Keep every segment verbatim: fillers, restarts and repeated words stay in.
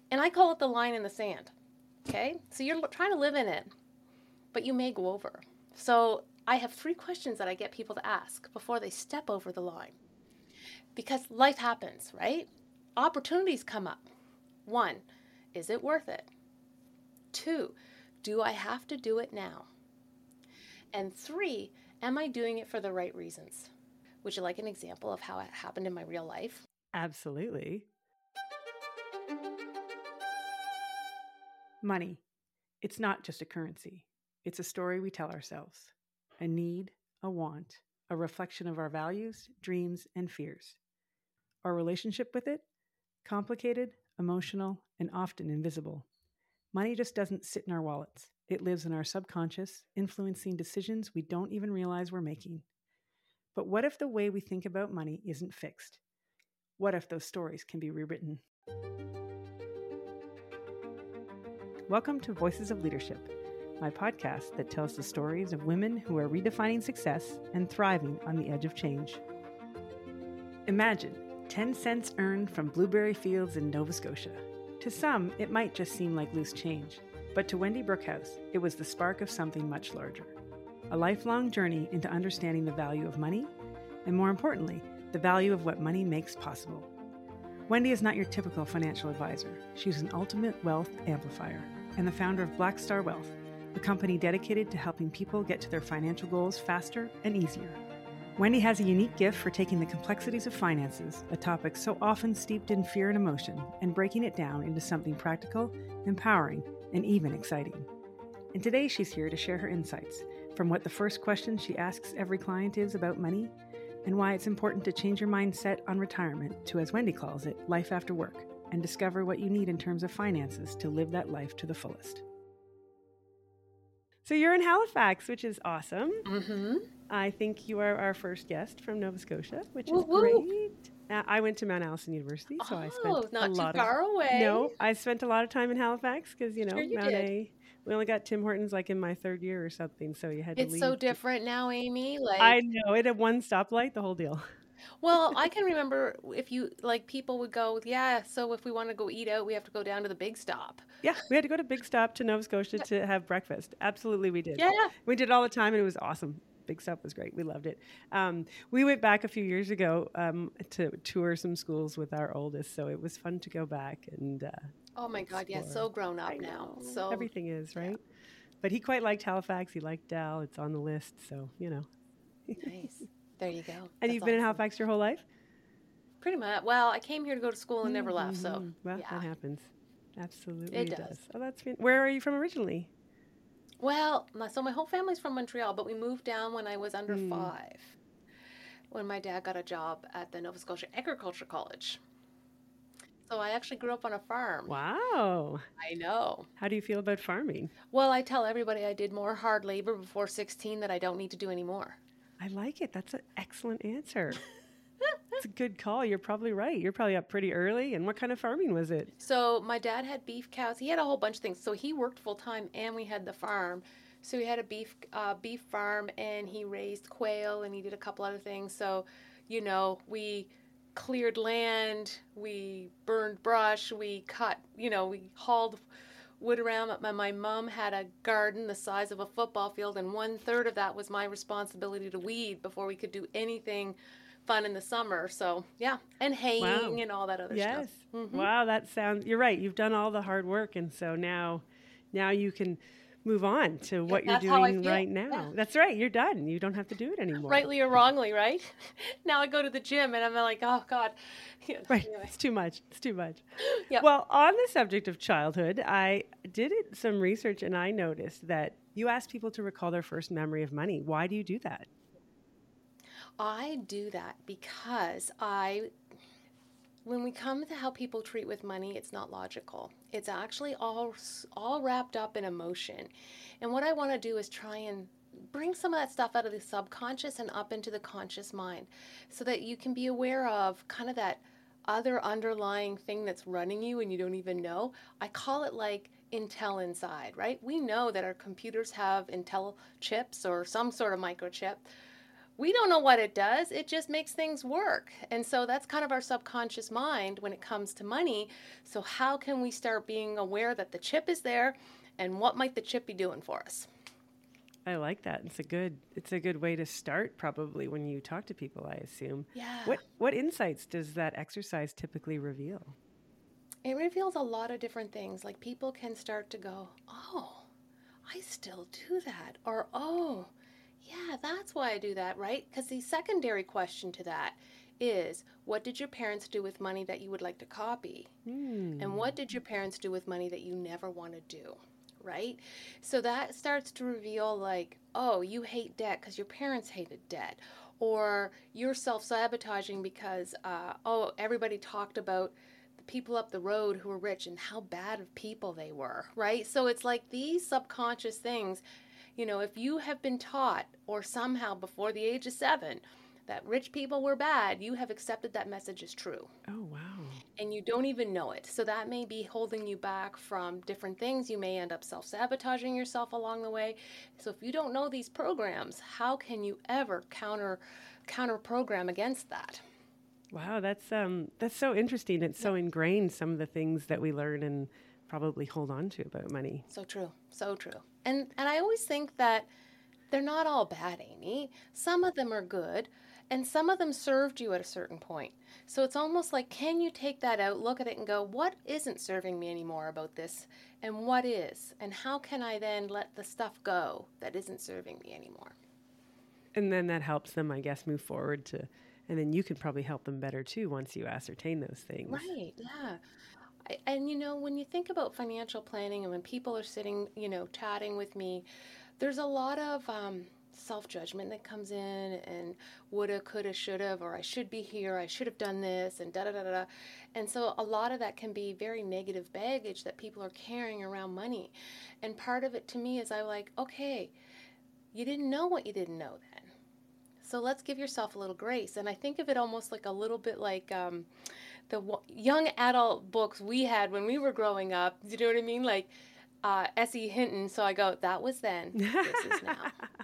And I call it the line in the sand. Okay? So you're trying to live in it, but you may go over. So I have three questions that I get people to ask before they step over the line. Because life happens, right? Opportunities come up. One, is it worth it? Two, do I have to do it now? And three, am I doing it for the right reasons? Would you like an example of how it happened in my real life? Absolutely. Money. It's not just a currency. It's a story we tell ourselves. A need, a want, a reflection of our values, dreams, and fears. Our relationship with it? Complicated, emotional, and often invisible. Money just doesn't sit in our wallets. It lives in our subconscious, influencing decisions we don't even realize we're making. But what if the way we think about money isn't fixed? What if those stories can be rewritten? Welcome to Voices of Leadership, my podcast that tells the stories of women who are redefining success and thriving on the edge of change. Imagine ten cents earned from blueberry fields in Nova Scotia. To some, it might just seem like loose change, but to Wendy Brookhouse, it was the spark of something much larger. A lifelong journey into understanding the value of money, and more importantly, the value of what money makes possible. Wendy is not your typical financial advisor. She's an ultimate wealth amplifier and the founder of Black Star Wealth, a company dedicated to helping people get to their financial goals faster and easier. Wendy has a unique gift for taking the complexities of finances, a topic so often steeped in fear and emotion, and breaking it down into something practical, empowering, and even exciting. And today she's here to share her insights, from what the first question she asks every client is about money, and why it's important to change your mindset on retirement to, as Wendy calls it, life after work, and discover what you need in terms of finances to live that life to the fullest. So you're in Halifax, which is awesome. Mm-hmm. I think you are our first guest from Nova Scotia, which Woo is woo. great. Uh, I went to Mount Allison University, so Oh, I spent not a too lot far of away. no. I spent a lot of time in Halifax because you know Sure you Mount did. A. We only got Tim Hortons like in my third year or something, so you had to It's leave. so to- different now, Amy. Like, I know it had one stoplight, the whole deal. well, I can remember if you like people would go, yeah, so if we want to go eat out, we have to go down to the big stop. Yeah, we had to go to Big Stop to Nova Scotia to have breakfast. Absolutely, we did. Yeah. We did it all the time, and it was awesome. Big Stop was great. We loved it. Um, we went back a few years ago um, to tour some schools with our oldest, so it was fun to go back and. Uh, Oh my God, yeah, explore. so grown up I now. know. So Everything is, right? But he quite liked Halifax. He liked Dal. It's on the list, so you know. nice. There you go. And That's you've been in awesome. Halifax your whole life? Pretty much. Well, I came here to go to school and never left, so Mhm. Well, yeah. that happens. Absolutely, It it, does. does. Oh, that's been, where are you from originally? Well, my, so my whole family's from Montreal, but we moved down when I was under Mm. five, when my dad got a job at the Nova Scotia Agriculture College. So I actually grew up on a farm. Wow. I know. How do you feel about farming? Well, I tell everybody I did more hard labor before sixteen that I don't need to do anymore. I like it. That's an excellent answer. It's a good call. You're probably right. You're probably up pretty early. And what kind of farming was it? So my dad had beef cows. He had a whole bunch of things. So he worked full time, and we had the farm. So he had a beef uh, beef farm, and he raised quail, and he did a couple other things. So, you know, we cleared land, we burned brush, we cut, you know, we hauled wood around. My, my mom had a garden the size of a football field, and one third of that was my responsibility to weed before we could do anything fun in the summer. So yeah, and haying Wow. and all that other Yes. stuff. Mhm. Wow, that sounds. You're right. You've done all the hard work, and so now, now you can move on to what That's you're how I doing feel. right now. Yeah. That's right. You're done. You don't have to do it anymore. Rightly or wrongly, right? Now I go to the gym and I'm like, oh God. You know, Right. anyway. It's too much. It's too much. Yep. Well, on the subject of childhood, I did it, some research and I noticed that you asked people to recall their first memory of money. Why do you do that? I do that because I, when we come to how people treat with money, it's not logical. It's actually all all wrapped up in emotion. And what I want to do is try and bring some of that stuff out of the subconscious and up into the conscious mind so that you can be aware of kind of that other underlying thing that's running you and you don't even know. I call it like Intel inside, right? We know that our computers have Intel chips or some sort of microchip. we don't know what it does. It just makes things work. And so that's kind of our subconscious mind when it comes to money. So how can we start being aware that the chip is there and what might the chip be doing for us? I like that. It's a good it's a good way to start probably when you talk to people, I assume. Yeah. What what insights does that exercise typically reveal? It reveals a lot of different things. Like people can start to go, oh, I still do that. Or, oh, yeah, that's why I do that, right? Because the secondary question to that is, what did your parents do with money that you would like to copy? Mm. And what did your parents do with money that you never want to do? Right? So that starts to reveal like, oh, you hate debt because your parents hated debt. Or you're self-sabotaging because, uh, oh, everybody talked about the people up the road who were rich and how bad of people they were, right? So it's like these subconscious things, you know, if you have been taught or somehow before the age of seven that rich people were bad, you have accepted that message as true. Oh, wow. And you don't even know it. So that may be holding you back from different things. You may end up self-sabotaging yourself along the way. So if you don't know these programs, how can you ever counter counter program against that? Wow, that's um that's so interesting. It's so ingrained, some of the things that we learn and probably hold on to about money. So true. So true. And and I always think that they're not all bad, Amy. Some of them are good. And some of them served you at a certain point. So it's almost like, can you take that out, look at it and go, what isn't serving me anymore about this? And what is? And how can I then let the stuff go that isn't serving me anymore? And then that helps them, I guess, move forward to, and then you can probably help them better too once you ascertain those things. Right, yeah. I, and you know, when you think about financial planning and when people are sitting, you know, chatting with me, there's a lot of um, self-judgment that comes in and woulda, coulda, shoulda, or I should be here, I should have done this, and da-da-da-da. And so a lot of that can be very negative baggage that people are carrying around money. And part of it to me is I'm like, okay, you didn't know what you didn't know then. So let's give yourself a little grace. And I think of it almost like a little bit like um, the w- young adult books we had when we were growing up. Do you know what I mean? Like uh, S E Hinton. So I go, that was then, this is now.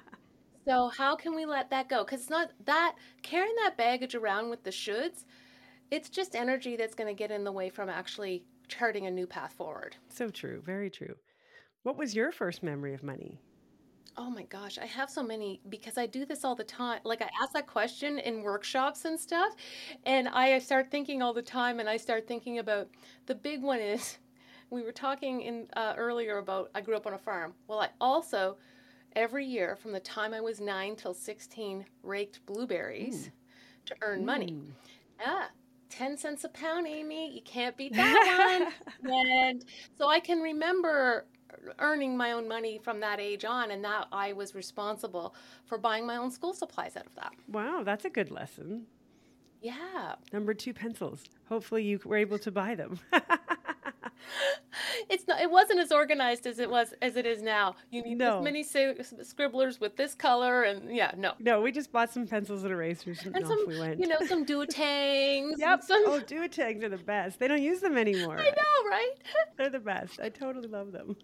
So how can we let that go? Because it's not that, carrying that baggage around with the shoulds, it's just energy that's going to get in the way from actually charting a new path forward. So true. Very true. What was your first memory of money? Oh my gosh, I have so many because I do this all the time. Like I ask that question in workshops and stuff, and I start thinking all the time, and I start thinking about the big one is, we were talking in uh, earlier about I grew up on a farm. Well, I also every year from the time I was nine till sixteen raked blueberries mm. to earn mm. money. Yeah. ten cents a pound, Amy. You can't beat that one. And so I can remember earning my own money from that age on, and that I was responsible for buying my own school supplies out of that. Wow, that's a good lesson. Yeah. Number two, pencils. Hopefully you were able to buy them. It's not. It wasn't as organized as it was as it is now. You need no. this many scribblers with this color, and yeah, no. No, we just bought some pencils and erasers, and, and off some, we went. You know, some duotangs. Yep. Some... Oh, duotangs are the best. They don't use them anymore. I know, right? They're the best. I totally love them.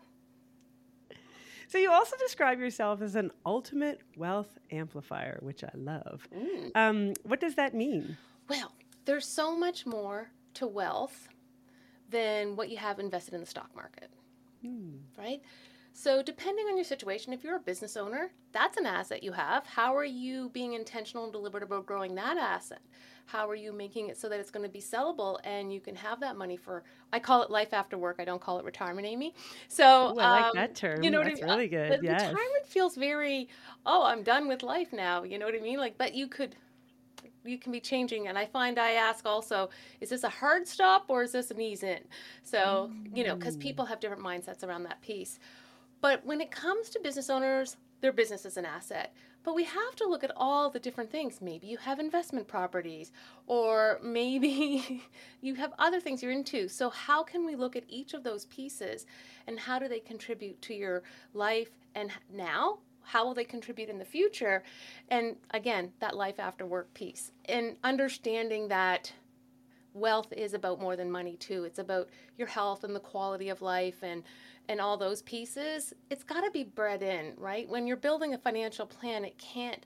So you also describe yourself as an ultimate wealth amplifier, which I love. Mm. Um, what does that mean? Well, there's so much more to wealth than what you have invested in the stock market, mm. right? So depending on your situation, if you're a business owner, that's an asset you have. How are you being intentional and deliberate about growing that asset? How are you making it so that it's going to be sellable and you can have that money for, I call it life after work. I don't call it retirement, Amy. So Ooh, I like um, that term. You know That's what I mean? really good. Uh, yes. Retirement feels very, oh, I'm done with life now. You know what I mean? Like, but you could, you can be changing. And I find I ask also, is this a hard stop or is this an ease in? So, mm. you know, because people have different mindsets around that piece. But when it comes to business owners, their business is an asset. But we have to look at all the different things. Maybe you have investment properties, or maybe you have other things you're into. So how can we look at each of those pieces and how do they contribute to your life and now? How will they contribute in the future? And again, that life after work piece. And understanding that wealth is about more than money too. It's about your health and the quality of life and and all those pieces. It's got to be bred in, right? When you're building a financial plan, it can't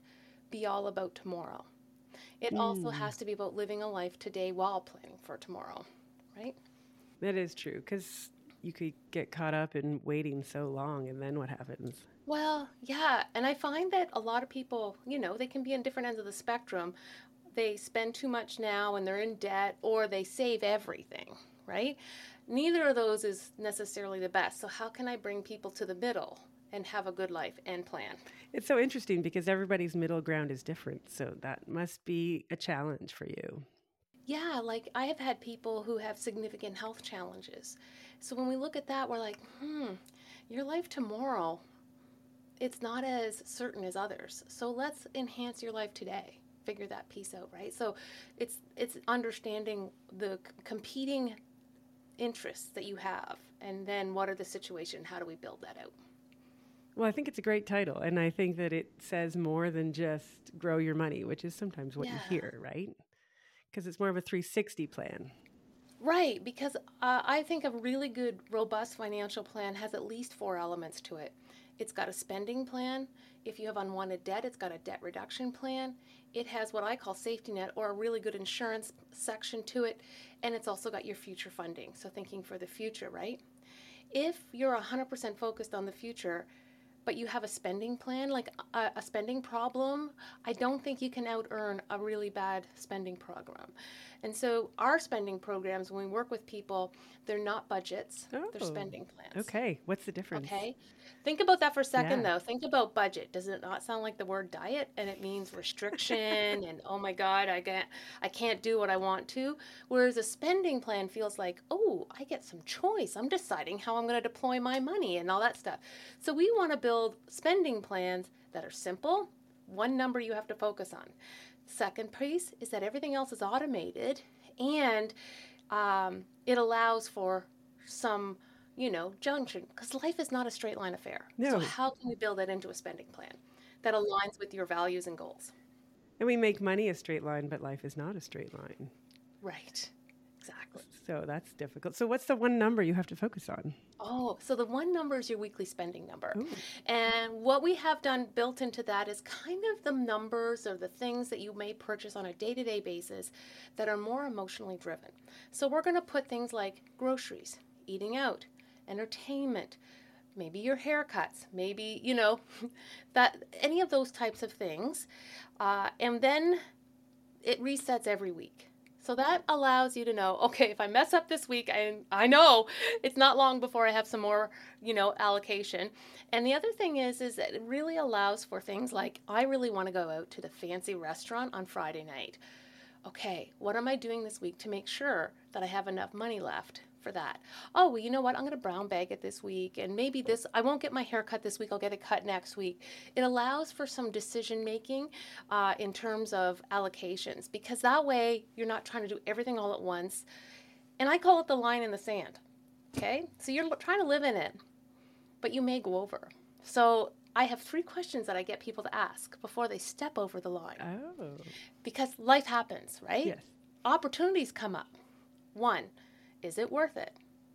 be all about tomorrow. It mm. also has to be about living a life today while planning for tomorrow, right? That is true, because you could get caught up in waiting so long, and then what happens? Well, yeah, and I find that a lot of people, you know, they can be on different ends of the spectrum. They spend too much now and they're in debt, or they save everything, right? Neither of those is necessarily the best. So how can I bring people to the middle and have a good life and plan? It's so interesting because everybody's middle ground is different. So that must be a challenge for you. Yeah, like I have had people who have significant health challenges. So when we look at that, we're like, hmm, your life tomorrow, it's not as certain as others. So let's enhance your life today. Figure that piece out, right? So it's it's understanding the c- competing interests that you have, and then what are the situation? How do we build that out? Well, I think it's a great title, and I think that it says more than just grow your money, which is sometimes what yeah. you hear, right? Because it's more of a three sixty plan. Right, because uh, I think a really good, robust financial plan has at least four elements to it. It's got a spending plan. If you have unwanted debt, it's got a debt reduction plan. It has what I call safety net, or a really good insurance section to it. And it's also got your future funding. So thinking for the future, right? If you're one hundred percent focused on the future, but you have a spending plan, like a, a spending problem, I don't think you can out-earn a really bad spending program. And so our spending programs, when we work with people, they're not budgets, oh, they're spending plans. Okay, what's the difference? Okay, think about that for a second, yeah. though. Think about budget. Does it not sound like the word diet? And it means restriction and, oh my God, I can't, I can't do what I want to. Whereas a spending plan feels like, oh, I get some choice. I'm deciding how I'm going to deploy my money and all that stuff. So we want to build spending plans that are simple, one number you have to focus on. Second piece is that everything else is automated, and um, it allows for some, you know, junction, because life is not a straight line affair. No. So how can we build that into a spending plan that aligns with your values and goals? And we make money a straight line, but life is not a straight line. Right. Exactly. So that's difficult. So what's the one number you have to focus on? Oh, so the one number is your weekly spending number. Ooh. And what we have done built into that is kind of the numbers or the things that you may purchase on a day-to-day basis that are more emotionally driven. So we're going to put things like groceries, eating out, entertainment, maybe your haircuts, maybe, you know, that any of those types of things. Uh, and then it resets every week. So that allows you to know, okay, if I mess up this week, I I know it's not long before I have some more, you know, allocation. And the other thing is, is that it really allows for things like, I really want to go out to the fancy restaurant on Friday night. Okay, what am I doing this week to make sure that I have enough money left for that? Oh, well, you know what? I'm going to brown bag it this week, and maybe this, I won't get my hair cut this week. I'll get it cut next week. It allows for some decision making uh, in terms of allocations, because that way you're not trying to do everything all at once. And I call it the line in the sand. Okay, so you're trying to live in it, but you may go over. So I have three questions that I get people to ask before they step over the line. Oh. Because life happens, right? Yes. Opportunities come up. One, is it worth it?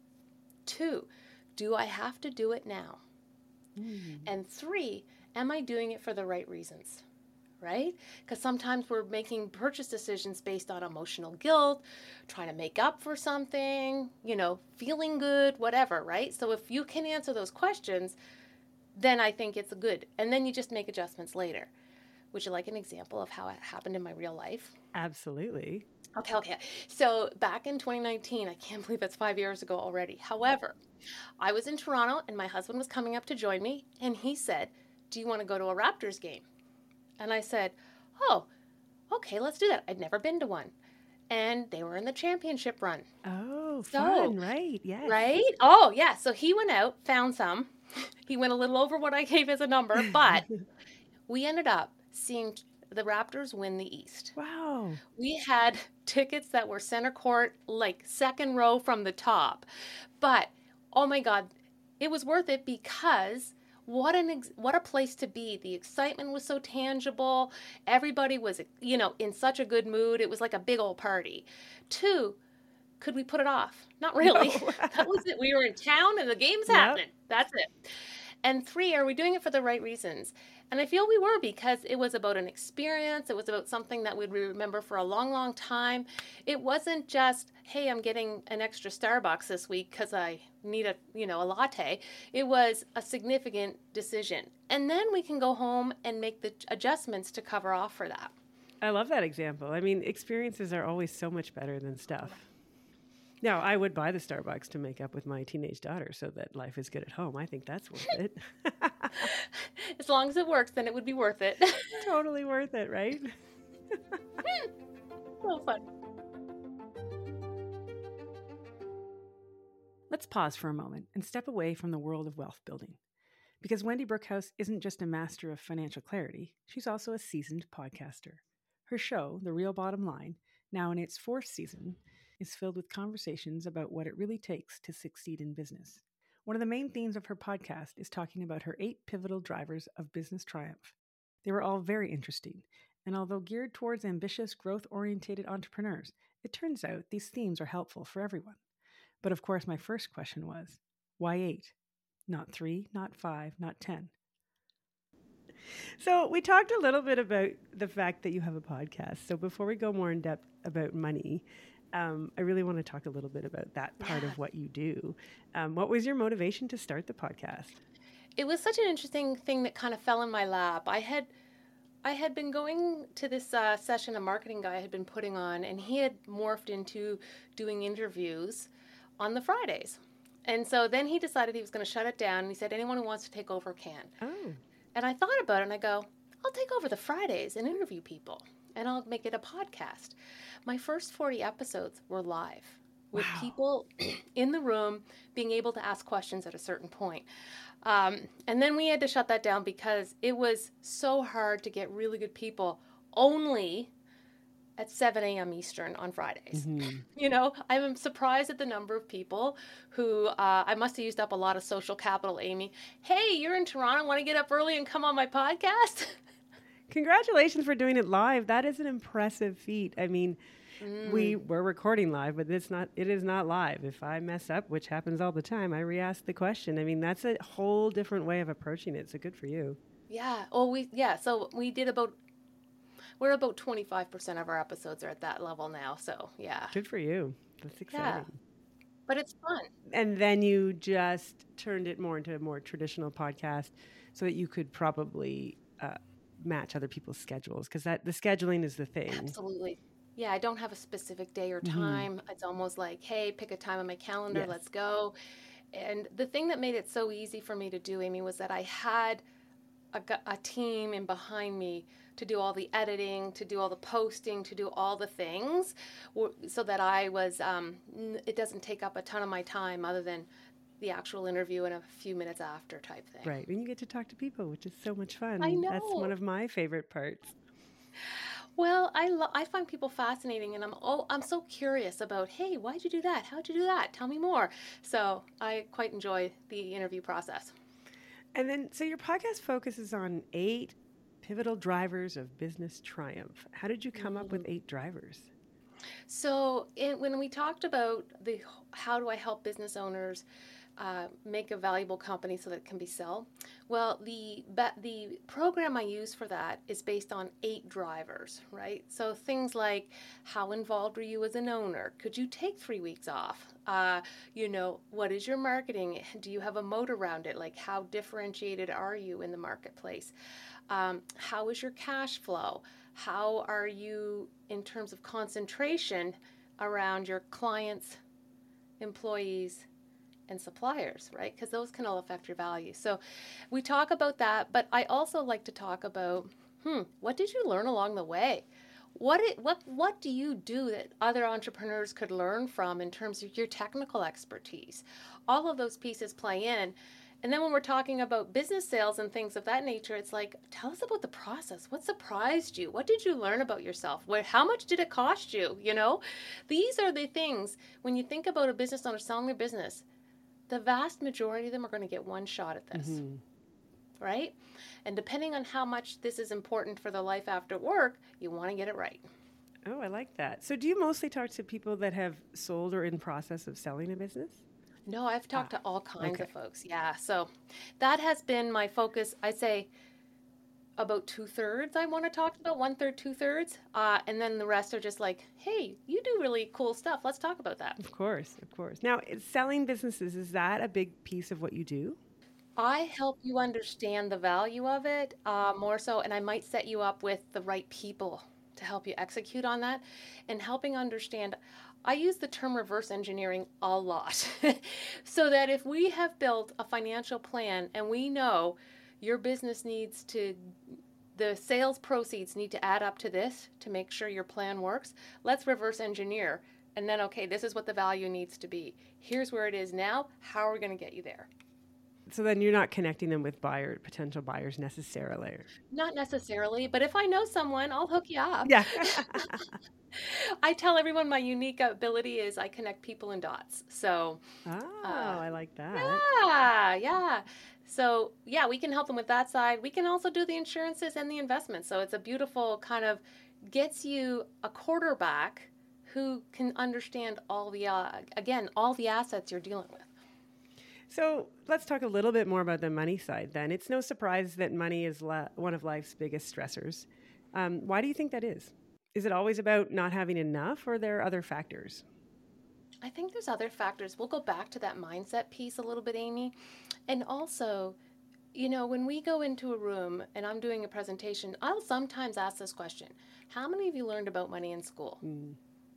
Two, do I have to do it now? Mm. And three, am I doing it for the right reasons? Right? Because sometimes we're making purchase decisions based on emotional guilt, trying to make up for something, you know, feeling good, whatever, right? So if you can answer those questions, then I think it's good. And then you just make adjustments later. Would you like an example of how it happened in my real life? Absolutely. Okay, okay. So back in twenty nineteen, I can't believe that's five years ago already. However, I was in Toronto and my husband was coming up to join me, and he said, do you want to go to a Raptors game? And I said, oh, okay, let's do that. I'd never been to one. And they were in the championship run. Oh, so, fun, right, yes. Right? Oh, yeah. So he went out, found some. He went a little over what I gave as a number, but we ended up seeing the Raptors win the East. Wow. We had tickets that were center court, like second row from the top. But, oh my God, it was worth it because what an ex- what a place to be. The excitement was so tangible. Everybody was, you know, in such a good mood. It was like a big old party. Two, could we put it off? Not really. No. That was it. We were in town and the game's yep. happening. That's it. And three, are we doing it for the right reasons? And I feel we were, because it was about an experience. It was about something that we'd remember for a long, long time. It wasn't just, hey, I'm getting an extra Starbucks this week because I need a, you know, a latte. It was a significant decision. And then we can go home and make the adjustments to cover off for that. I love that example. I mean, experiences are always so much better than stuff. Now, I would buy the Starbucks to make up with my teenage daughter so that life is good at home. I think that's worth it. As long as it works, then it would be worth it. Totally worth it, right? So fun. Let's pause for a moment and step away from the world of wealth building. Because Wendy Brookhouse isn't just a master of financial clarity, she's also a seasoned podcaster. Her show, The Real Bottom Line, now in its fourth season, is filled with conversations about what it really takes to succeed in business. One of the main themes of her podcast is talking about her eight pivotal drivers of business triumph. They were all very interesting, and although geared towards ambitious, growth-oriented entrepreneurs, it turns out these themes are helpful for everyone. But of course, my first question was, why eight? Not three, not five, not ten. So we talked a little bit about the fact that you have a podcast. So before we go more in depth about money, um, I really want to talk a little bit about that part Yeah. of what you do. Um, what was your motivation to start the podcast? It was such an interesting thing that kind of fell in my lap. I had I had been going to this uh, session a marketing guy had been putting on, and he had morphed into doing interviews on the Fridays. And so then he decided he was going to shut it down, and he said, anyone who wants to take over can. Oh, And I thought about it, and I go, I'll take over the Fridays and interview people, and I'll make it a podcast. My first forty episodes were live with Wow. people in the room being able to ask questions at a certain point. Um, and then we had to shut that down because it was so hard to get really good people only at seven a.m. Eastern on Fridays. Mm-hmm. You know, I'm surprised at the number of people who, uh, I must have used up a lot of social capital, Amy. Hey, you're in Toronto, want to get up early and come on my podcast? Congratulations for doing it live. That is an impressive feat. I mean, Mm. we were recording live, but it's not. It is not live. If I mess up, which happens all the time, I re-ask the question. I mean, that's a whole different way of approaching it. So good for you. Yeah. Oh, we, yeah. So we did about, we're about twenty-five percent of our episodes are at that level now. So yeah. Good for you. That's exciting. But it's fun. And then you just turned it more into a more traditional podcast so that you could probably uh, match other people's schedules, because that the scheduling is the thing. Absolutely. Yeah, I don't have a specific day or Mhm. time. It's almost like, hey, pick a time on my calendar, Yes. let's go. And the thing that made it so easy for me to do, Amy, was that I had a, gu- a team in behind me to do all the editing, to do all the posting, to do all the things, w- so that I was, um, n- it doesn't take up a ton of my time other than the actual interview and a few minutes after type thing. Right. And you get to talk to people, which is so much fun. I That's one know. of my favorite parts. Well, I lo- I find people fascinating, and I'm oh I'm so curious about, hey, why'd you do that? How'd you do that? Tell me more. So I quite enjoy the interview process. And then, so your podcast focuses on eight pivotal drivers of business triumph. How did you come up with eight drivers? So it, when we talked about the how do I help business owners uh, make a valuable company so that it can be sell, well, the ba- the program I use for that is based on eight drivers, right? So things like, how involved are you as an owner? Could you take three weeks off? Uh, you know, what is your marketing? Do you have a moat around it? Like, how differentiated are you in the marketplace? Um, how is your cash flow? How are you in terms of concentration around your clients, employees, and suppliers, right? Because those can all affect your value. So we talk about that, but I also like to talk about, hmm, what did you learn along the way? What it, what what do you do that other entrepreneurs could learn from in terms of your technical expertise? All of those pieces play in. And then when we're talking about business sales and things of that nature, it's like, tell us about the process. What surprised you? What did you learn about yourself? Where, how much did it cost you? You know, these are the things, when you think about a business owner selling their business, the vast majority of them are going to get one shot at this, Mhm. right? And depending on how much this is important for the life after work, you want to get it right. Oh, I like that. So do you mostly talk to people that have sold or in process of selling a business? No, I've Ah, talked to all kinds okay. of folks. Yeah. So that has been my focus. I say about two thirds I want to talk about, one third, two thirds. Uh, and then the rest are just like, hey, you do really cool stuff. Let's talk about that. Of course, of course. Now, is selling businesses, is that a big piece of what you do? I help you understand the value of it uh, more so, and I might set you up with the right people to help you execute on that. And helping understand, I use the term reverse engineering a lot. So that if we have built a financial plan and we know your business needs to, the sales proceeds need to add up to this to make sure your plan works, let's reverse engineer. And then, okay, this is what the value needs to be. Here's where it is now. How are we going to get you there? So then you're not connecting them with buyer potential buyers necessarily. Not necessarily, but if I know someone, I'll hook you up. Yeah. I tell everyone my unique ability is I connect people in dots. So, Oh, uh, I like that. yeah, yeah. So, yeah, we can help them with that side. We can also do the insurances and the investments. So, it's a beautiful kind of gets you a quarterback who can understand all the, uh, again, all the assets you're dealing with. So let's talk a little bit more about the money side then. It's no surprise that money is la- one of life's biggest stressors. Um, why do you think that is? Is it always about not having enough, or are there other factors? I think there's other factors. We'll go back to that mindset piece a little bit, Amy. And also, you know, when we go into a room and I'm doing a presentation, I'll sometimes ask this question: how many of you learned about money in school? Mm.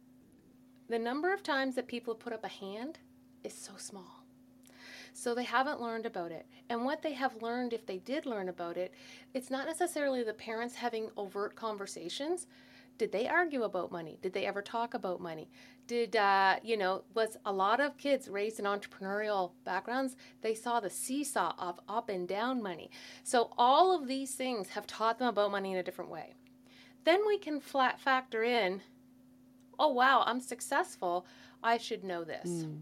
The number of times that people have put up a hand is so small. So they haven't learned about it. And what they have learned, if they did learn about it, it's not necessarily the parents having overt conversations. Did they argue about money? Did they ever talk about money? Did, uh, you know, was a lot of kids raised in entrepreneurial backgrounds, they saw the seesaw of up and down money. So all of these things have taught them about money in a different way. Then we can flat factor in, oh, wow, I'm successful. I should know this. Mm.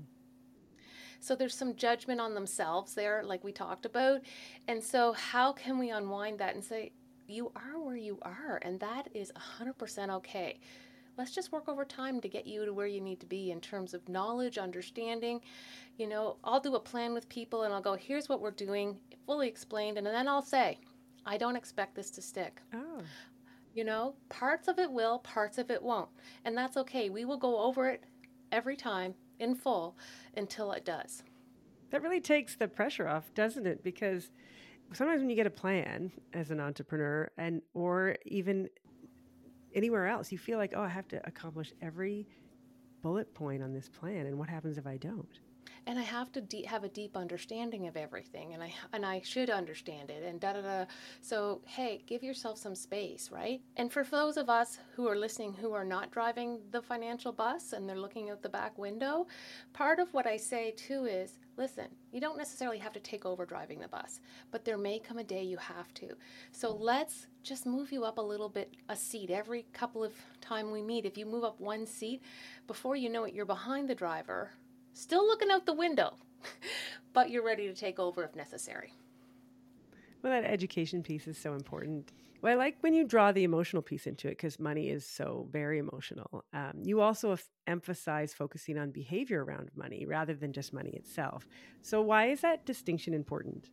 So there's some judgment on themselves there, like we talked about. And so how can we unwind that and say, you are where you are, and that is one hundred percent okay. Let's just work over time to get you to where you need to be in terms of knowledge, understanding. You know, I'll do a plan with people and I'll go, here's what we're doing, fully explained, and then I'll say, I don't expect this to stick. Oh. You know, parts of it will, parts of it won't. And that's okay. We will go over it every time in full until it does. That really takes the pressure off, doesn't it? Because sometimes when you get a plan as an entrepreneur, and or even anywhere else, you feel like, oh, I have to accomplish every bullet point on this plan, and what happens if I don't? And I have to de- have a deep understanding of everything, and I and I should understand it, and da da da. So hey, give yourself some space, right? And for those of us who are listening who are not driving the financial bus and they're looking out the back window, part of what I say too is, listen, you don't necessarily have to take over driving the bus, but there may come a day you have to. So let's just move you up a little bit, a seat every couple of time we meet. If you move up one seat, before you know it, you're behind the driver, still looking out the window, but you're ready to take over if necessary. Well, that education piece is so important. Well, I like when you draw the emotional piece into it, because money is so very emotional. Um, you also f- emphasize focusing on behavior around money rather than just money itself. So why is that distinction important?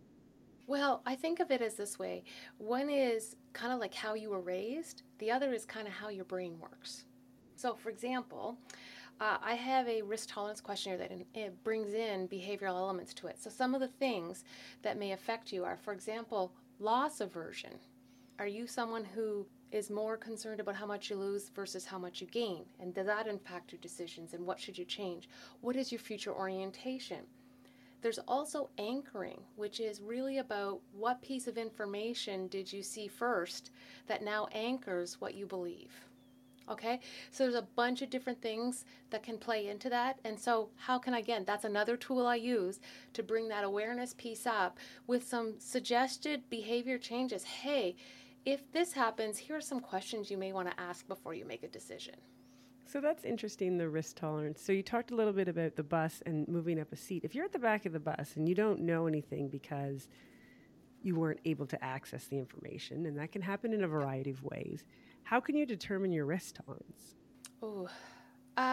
Well, I think of it as this way. One is kind of like how you were raised. The other is kind of how your brain works. So, for example, Uh, I have a risk tolerance questionnaire that in, it brings in behavioral elements to it. So some of the things that may affect you are, for example, loss aversion. Are you someone who is more concerned about how much you lose versus how much you gain? And does that impact your decisions? And what should you change? What is your future orientation? There's also anchoring, which is really about what piece of information did you see first that now anchors what you believe. Okay, so there's a bunch of different things that can play into that. And so how can, again, that's another tool I use to bring that awareness piece up with some suggested behavior changes. Hey, if this happens, here are some questions you may want to ask before you make a decision. So that's interesting, the risk tolerance. So you talked a little bit about the bus and moving up a seat. If you're at the back of the bus and you don't know anything because you weren't able to access the information, and that can happen in a variety of ways, how can you determine your risk tolerance? Oh, um,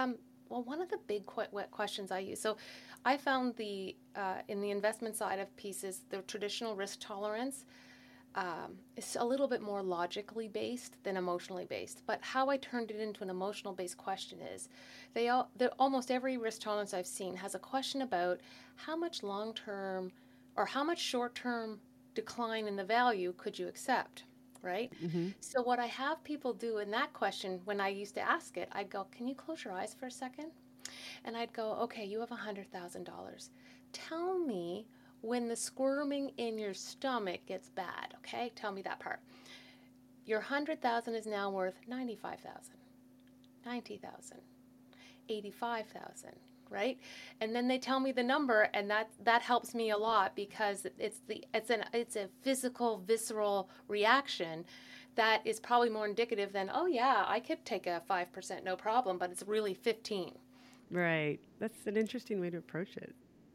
Well, one of the big que- questions I use, so I found the, uh, in the investment side of pieces, the traditional risk tolerance um, is a little bit more logically based than emotionally based. But how I turned it into an emotional based question is, they all, almost every risk tolerance I've seen has a question about how much long term or how much short term decline in the value could you accept, right? Mm-hmm. So what I have people do in that question, when I used to ask it, I'd go, can you close your eyes for a second? And I'd go, okay, you have one hundred thousand dollars. Tell me when the squirming in your stomach gets bad, okay? Tell me that part. Your one hundred thousand dollars is now worth ninety-five thousand dollars, ninety thousand dollars, eighty-five thousand dollars, right? And then they tell me the number, and that that helps me a lot, because it's the it's an it's a physical, visceral reaction that is probably more indicative than, oh yeah, I could take a five percent no problem, but it's really fifteen. Right. That's an interesting way to approach it.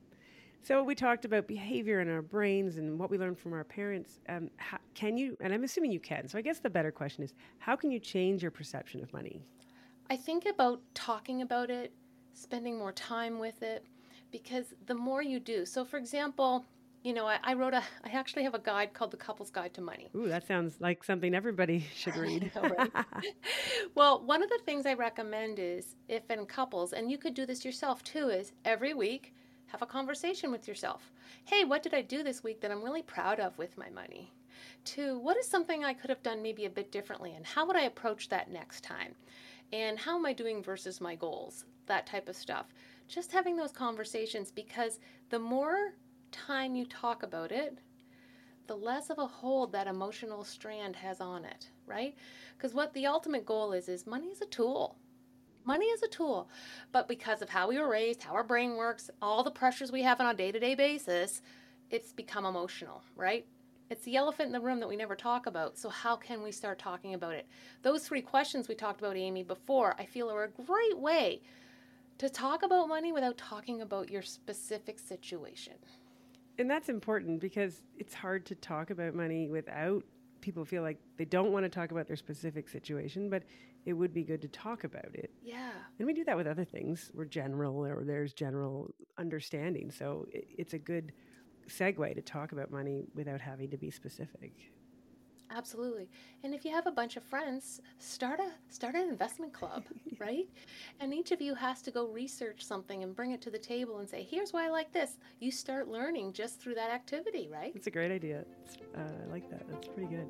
So we talked about behavior in our brains and what we learned from our parents. Um, how, can you, and I'm assuming you can, so I guess the better question is, how can you change your perception of money? I think about talking about it, spending more time with it, because the more you do. So for example, you know, I, I wrote a, I actually have a guide called The Couple's Guide to Money. Ooh, that sounds like something everybody should read. I know, right? Well, one of the things I recommend is, if in couples, and you could do this yourself too, is every week, have a conversation with yourself. Hey, what did I do this week that I'm really proud of with my money? Two, what is something I could have done maybe a bit differently, and how would I approach that next time? And how am I doing versus my goals? That type of stuff. Just having those conversations, because the more time you talk about it, the less of a hold that emotional strand has on it, right? Because what the ultimate goal is, is money is a tool. Money is a tool, but because of how we were raised, how our brain works, all the pressures we have on a day-to-day basis, it's become emotional, right? It's the elephant in the room that we never talk about. So how can we start talking about it? Those three questions we talked about, Amy, before, I feel are a great way to talk about money without talking about your specific situation. And that's important, because it's hard to talk about money without people feel like they don't want to talk about their specific situation, but it would be good to talk about it. Yeah. And we do that with other things. We're general, or there's general understanding. So it, it's a good segue to talk about money without having to be specific. Absolutely. And if you have a bunch of friends, start a start an investment club, right? And each of you has to go research something and bring it to the table and say, here's why I like this. You start learning just through that activity, right? It's a great idea. Uh, I like that. That's pretty good.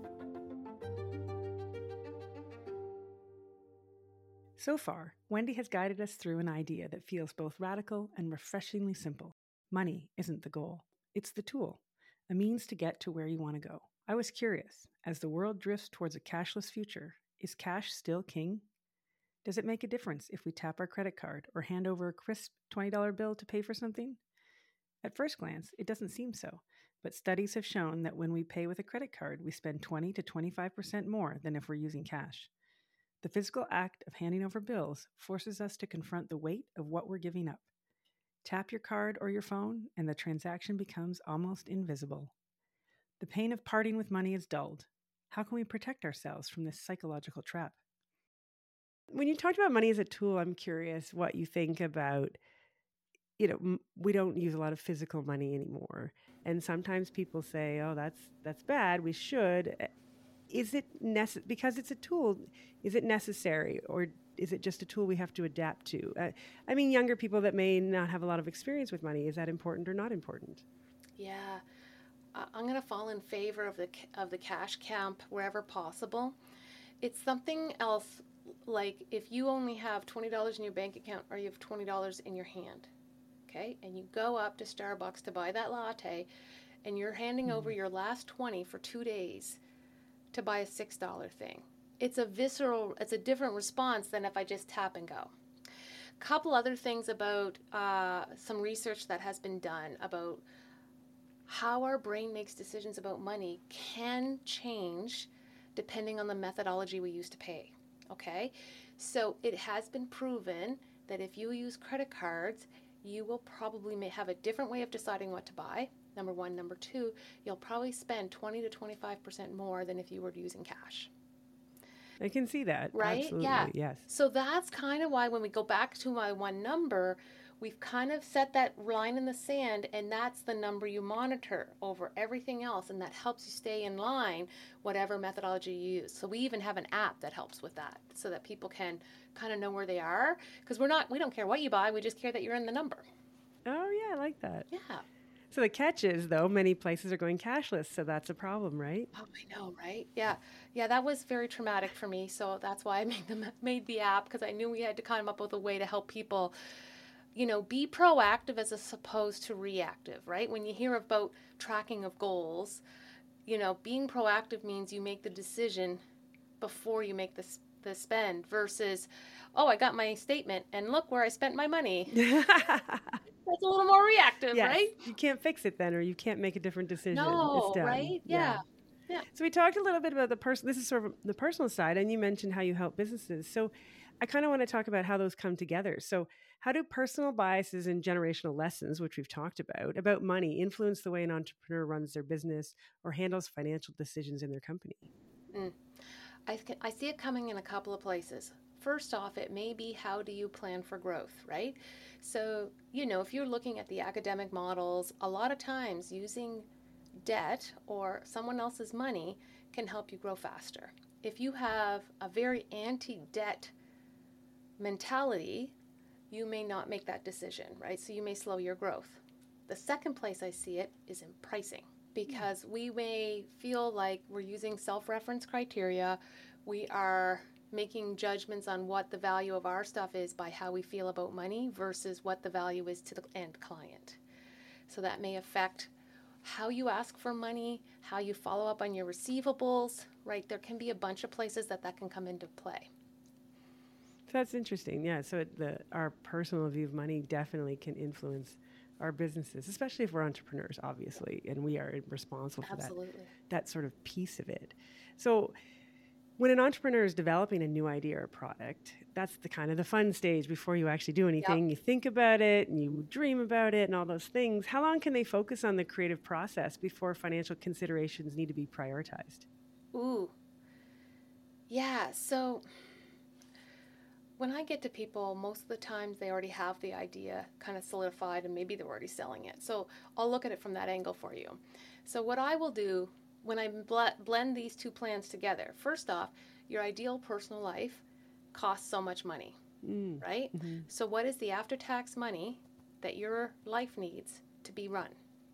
So far, Wendy has guided us through an idea that feels both radical and refreshingly simple. Money isn't the goal. It's the tool, a means to get to where you want to go. I was curious, as the world drifts towards a cashless future, is cash still king? Does it make a difference if we tap our credit card or hand over a crisp twenty dollar bill to pay for something? At first glance, it doesn't seem so, but studies have shown that when we pay with a credit card, we spend twenty to twenty-five percent more than if we're using cash. The physical act of handing over bills forces us to confront the weight of what we're giving up. Tap your card or your phone, and the transaction becomes almost invisible. The pain of parting with money is dulled. How can we protect ourselves from this psychological trap? When you talked about money as a tool, I'm curious what you think about, you know, m- we don't use a lot of physical money anymore. And sometimes people say, oh, that's that's bad, we should. Is it necessary, because it's a tool, is it necessary, or is it just a tool we have to adapt to? Uh, I mean, younger people that may not have a lot of experience with money, is that important or not important? Yeah. I'm going to fall in favor of the of the cash camp wherever possible. It's something else, like if you only have twenty dollars in your bank account, or you have twenty dollars in your hand, okay, and you go up to Starbucks to buy that latte, and you're handing over your last twenty for two days to buy a six dollar thing. It's a visceral, it's a different response than if I just tap and go. A couple other things about uh, some research that has been done about how our brain makes decisions about money can change depending on the methodology we use to pay, okay? So it has been proven that if you use credit cards, you will probably may have a different way of deciding what to buy, number one. Number two, you'll probably spend twenty to twenty-five percent more than if you were using cash. I can see that. Right? Absolutely. Yeah. Yes. So that's kind of why when we go back to my one number, we've kind of set that line in the sand, and that's the number you monitor over everything else, and that helps you stay in line, whatever methodology you use. So we even have an app that helps with that, so that people can kind of know where they are, because we're not, we don't care what you buy, we just care that you're in the number. Oh, yeah, I like that. Yeah. So the catch is, though, many places are going cashless, so that's a problem, right? Oh, I know, right? Yeah, yeah, that was very traumatic for me. So that's why I made the made the app, because I knew we had to come up with a way to help people, you know, be proactive as opposed to reactive, right? When you hear about tracking of goals, you know, being proactive means you make the decision before you make the the spend versus, oh, I got my statement and look where I spent my money. That's a little more reactive, yes. right? You can't fix it then, or you can't make a different decision. No, it's done. right? Yeah. yeah. Yeah. So we talked a little bit about the person. This is sort of the personal side, and you mentioned how you help businesses. So I kind of want to talk about how those come together. So how do personal biases and generational lessons, which we've talked about, about money influence the way an entrepreneur runs their business or handles financial decisions in their company? Mm. I, I see it coming in a couple of places. First off, it may be, how do you plan for growth, right? So, you know, if you're looking at the academic models, a lot of times using debt or someone else's money can help you grow faster. If you have a very anti-debt mentality, you may not make that decision, right? So you may slow your growth. The second place I see it is in pricing, because we may feel like we're using self-reference criteria. We are making judgments on what the value of our stuff is by how we feel about money versus what the value is to the end client. So that may affect how you ask for money, how you follow up on your receivables, right? There can be a bunch of places that that can come into play. So that's interesting. Yeah. So it, the our personal view of money definitely can influence our businesses, especially if we're entrepreneurs, obviously, and we are responsible for Absolutely. that, that sort of piece of it. So when an entrepreneur is developing a new idea or product, that's the kind of the fun stage before you actually do anything. Yep. You think about it and you dream about it and all those things. How long can they focus on the creative process before financial considerations need to be prioritized? Ooh. Yeah, so when I get to people, most of the times they already have the idea kind of solidified and maybe they're already selling it. So I'll look at it from that angle for you. So what I will do when I bl- blend these two plans together, first off, your ideal personal life costs so much money, mm. right? Mm-hmm. So what is the after-tax money that your life needs to be run?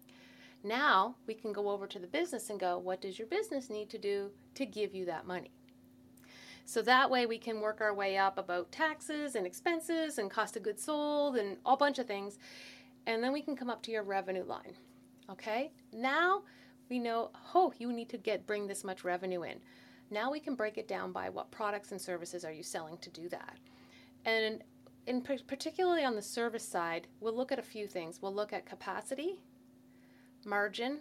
Now we can go over to the business and go, what does your business need to do to give you that money? So that way we can work our way up about taxes and expenses and cost of goods sold and a bunch of things. And then we can come up to your revenue line. Okay? Now we know, oh, you need to get bring this much revenue in. Now we can break it down by what products and services are you selling to do that. And in particularly on the service side, we'll look at a few things. We'll look at capacity, margin,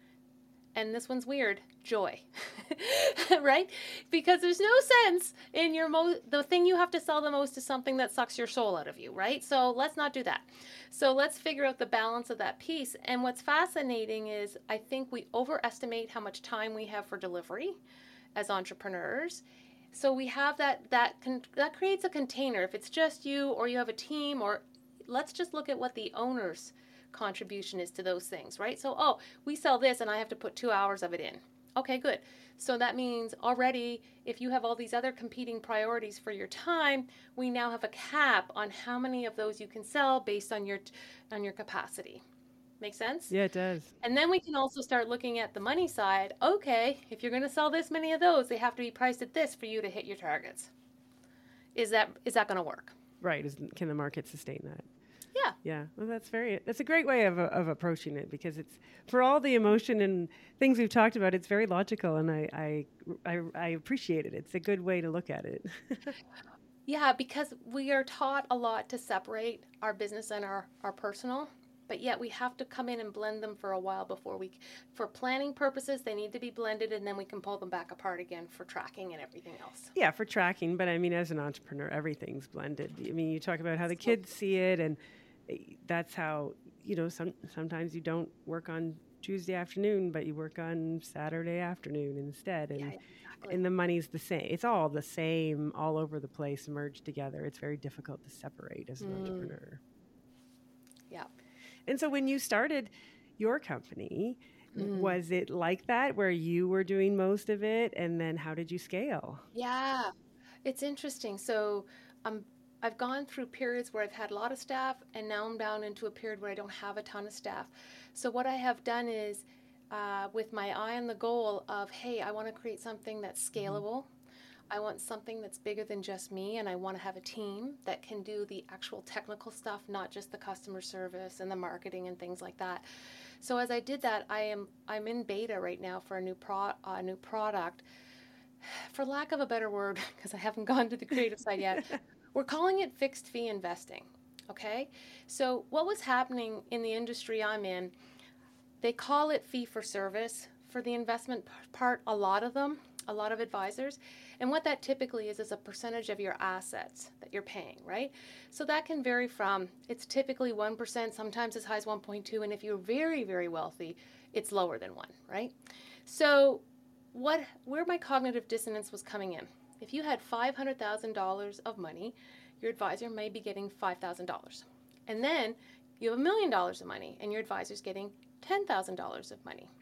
and this one's weird, joy, right? Because there's no sense in your mo- the thing you have to sell the most is something that sucks your soul out of you, right? So let's not do that. So let's figure out the balance of that piece. And what's fascinating is I think we overestimate how much time we have for delivery as entrepreneurs. So we have that, that, con- that creates a container. If it's just you or you have a team, or let's just look at what the owner's contribution is to those things, right? So, oh, we sell this and I have to put two hours of it in. Okay, good. So that means already if you have all these other competing priorities for your time, we now have a cap on how many of those you can sell based on your on your capacity. Make sense? Yeah, it does. And then we can also start looking at the money side. Okay, if you're going to sell this many of those, they have to be priced at this for you to hit your targets. Is that is that going to work? Right. Is, can the market sustain that? Yeah. Yeah. Well, that's very, that's a great way of, of approaching it, because it's, for all the emotion and things we've talked about, it's very logical, and I, I, I, I appreciate it. It's a good way to look at it. Yeah, because we are taught a lot to separate our business and our, our personal, but yet we have to come in and blend them for a while before we, for planning purposes, they need to be blended, and then we can pull them back apart again for tracking and everything else. Yeah, for tracking. But I mean, as an entrepreneur, everything's blended. I mean, you talk about how the kids see it, and that's how, you know, some, sometimes you don't work on Tuesday afternoon, but you work on Saturday afternoon instead. And, Yeah, exactly. and the money's the same. It's all the same all over the place, merged together. It's very difficult to separate as an mm. entrepreneur. Yeah. And so when you started your company, mm. was it like that where you were doing most of it? And then how did you scale? Yeah, it's interesting. So um, I've gone through periods where I've had a lot of staff, and now I'm down into a period where I don't have a ton of staff. So what I have done is, uh, with my eye on the goal of, hey, I want to create something that's scalable. Mm-hmm. I want something that's bigger than just me, and I want to have a team that can do the actual technical stuff, not just the customer service and the marketing and things like that. So as I did that, I am I'm in beta right now for a new pro uh, new product. For lack of a better word, because I haven't gone to the creative side yet, we're calling it fixed fee investing. Okay, so what was happening in the industry I'm in, they call it fee for service for the investment part, a lot of them, a lot of advisors. And what that typically is is a percentage of your assets that you're paying, right? So that can vary from, it's typically one percent, sometimes as high as one point two, and if you're very, very wealthy, it's lower than one, right? So what, where my cognitive dissonance was coming in, if you had five hundred thousand dollars of money, your advisor may be getting five thousand dollars. And then you have a million dollars of money and your advisor's getting ten thousand dollars of money.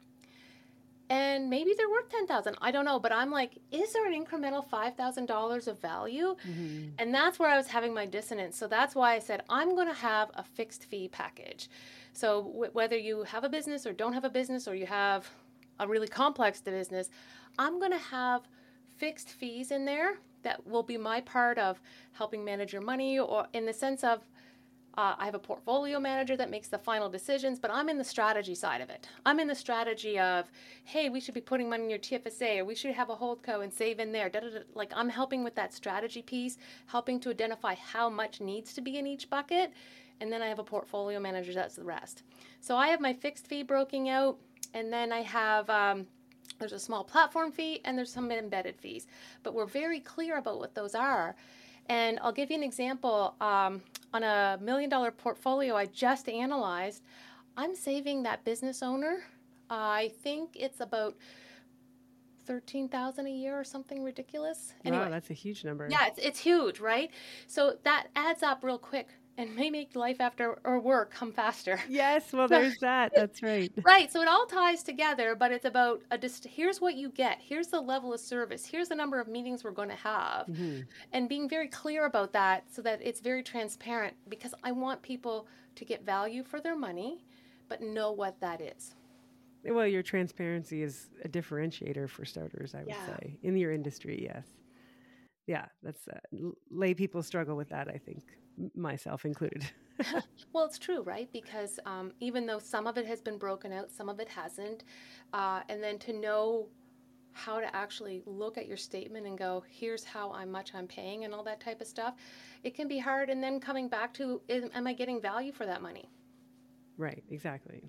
And maybe they're worth ten thousand dollars. I don't know, but I'm like, is there an incremental five thousand dollars of value? Mm-hmm. And that's where I was having my dissonance. So that's why I said, I'm going to have a fixed fee package. So w- whether you have a business or don't have a business, or you have a really complex business, I'm going to have fixed fees in there that will be my part of helping manage your money, or in the sense of, Uh, I have a portfolio manager that makes the final decisions, but I'm in the strategy side of it. I'm in the strategy of, hey, we should be putting money in your T F S A, or we should have a holdco and save in there. Da, da, da. Like, I'm helping with that strategy piece, helping to identify how much needs to be in each bucket. And then I have a portfolio manager that's the rest. So I have my fixed fee broken out, and then I have, um, there's a small platform fee, and there's some embedded fees. But we're very clear about what those are. And I'll give you an example. Um, on a million dollar portfolio I just analyzed, I'm saving that business owner, uh, I think it's about thirteen thousand dollars a year or something ridiculous. Anyway, wow, that's a huge number. Yeah, it's, it's huge, right? So that adds up real quick and may make life after or work come faster. Yes, well, there's that. That's right. Right, so it all ties together, but it's about, a dist- here's what you get. Here's the level of service. Here's the number of meetings we're going to have. Mm-hmm. And being very clear about that so that it's very transparent, because I want people to get value for their money, but know what that is. Well, your transparency is a differentiator for starters, I would yeah. say, in your industry, yes. Yeah, that's uh, lay people struggle with that, I think. Myself included. Well, it's true, right? Because um, even though some of it has been broken out, some of it hasn't. Uh, and then to know how to actually look at your statement and go, here's how I'm much I'm paying and all that type of stuff, it can be hard. And then coming back to, am I getting value for that money? Right, exactly.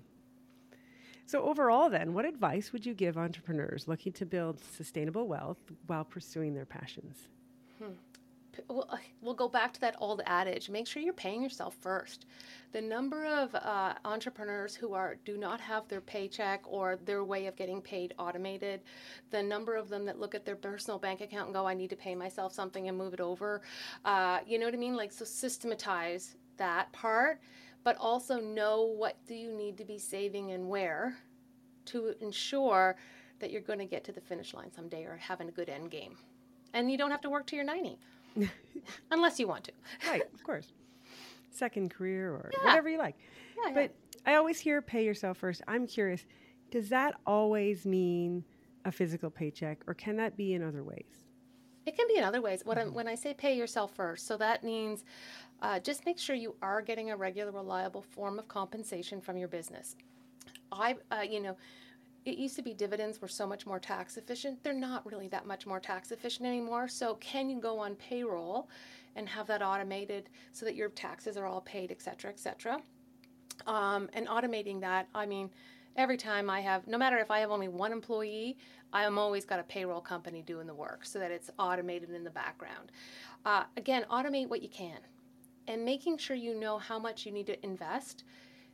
So overall then, what advice would you give entrepreneurs looking to build sustainable wealth while pursuing their passions? Hmm. We'll, we'll go back to that old adage, make sure you're paying yourself first. The number of uh, entrepreneurs who are do not have their paycheck or their way of getting paid automated, the number of them that look at their personal bank account and go, I need to pay myself something and move it over. Uh, you know what I mean? Like, so systematize that part, but also know what do you need to be saving and where to ensure that you're going to get to the finish line someday or having a good end game. And you don't have to work till you're ninety. Unless you want to. Right, of course. Second career or yeah. whatever you like. Yeah, but yeah. I always hear pay yourself first. I'm curious, does that always mean a physical paycheck, or can that be in other ways? It can be in other ways. What mm-hmm. I, when I say pay yourself first, so that means uh, just make sure you are getting a regular, reliable form of compensation from your business. I, uh, you know, it used to be dividends were so much more tax efficient. They're not really that much more tax efficient anymore. So can you go on payroll and have that automated so that your taxes are all paid, et cetera, et cetera? Um, and automating that, I mean, every time I have, no matter if I have only one employee, I am always got a payroll company doing the work so that it's automated in the background. Uh, again, automate what you can and making sure you know how much you need to invest.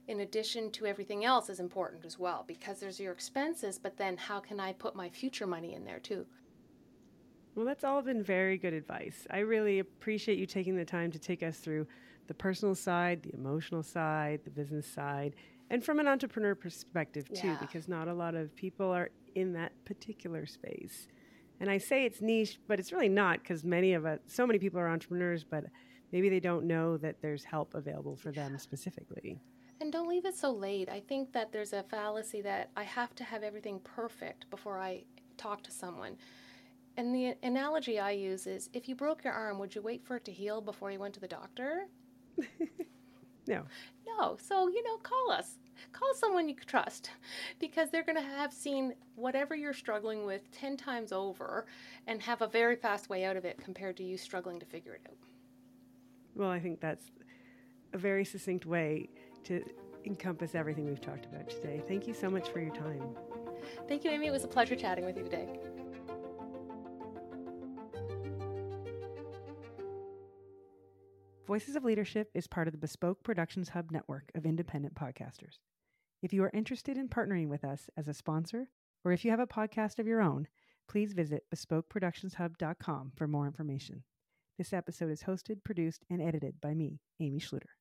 in addition to everything else is important as well, because there's your expenses, but then how can I put my future money in there too? Well, that's all been very good advice. I really appreciate you taking the time to take us through the personal side, the emotional side, the business side, and from an entrepreneur perspective too, Yeah. because not a lot of people are in that particular space. And I say it's niche, but it's really not, because many of us, so many people are entrepreneurs, but maybe they don't know that there's help available for them specifically. And don't leave it so late. I think that there's a fallacy that I have to have everything perfect before I talk to someone. And the analogy I use is, if you broke your arm, would you wait for it to heal before you went to the doctor? No. No. So, you know, call us. Call someone you trust, because they're going to have seen whatever you're struggling with ten times over and have a very fast way out of it compared to you struggling to figure it out. Well, I think that's a very succinct way to encompass everything we've talked about today. Thank you so much for your time. Thank you, Amy. It was a pleasure chatting with you today. Voices of Leadership is part of the Bespoke Productions Hub network of independent podcasters. If you are interested in partnering with us as a sponsor, or if you have a podcast of your own, please visit bespoke productions hub dot com for more information. This episode is hosted, produced, and edited by me, Amy Schluter.